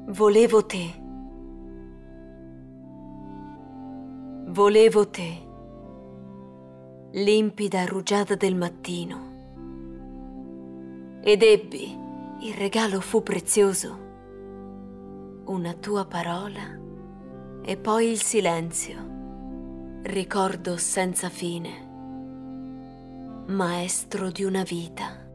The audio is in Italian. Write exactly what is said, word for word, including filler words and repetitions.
Volevo te. Volevo te. Limpida rugiada del mattino. Ed ebbi, il regalo fu prezioso, una tua parola e poi il silenzio, ricordo senza fine, maestro di una vita.